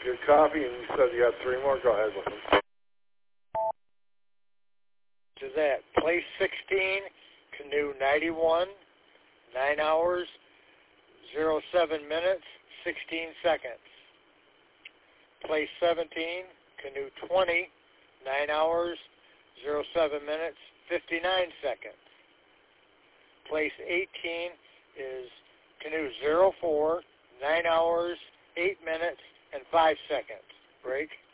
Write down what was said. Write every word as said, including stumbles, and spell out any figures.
Good copy, and you said you got three more. Go ahead with them. To that, place sixteen, canoe ninety-one, nine hours, zero seven minutes, sixteen seconds. Place seventeen, canoe twenty, nine hours, zero seven minutes, fifty-nine seconds. Place eighteen is canoe zero four, nine hours, eight minutes, and five seconds. Break.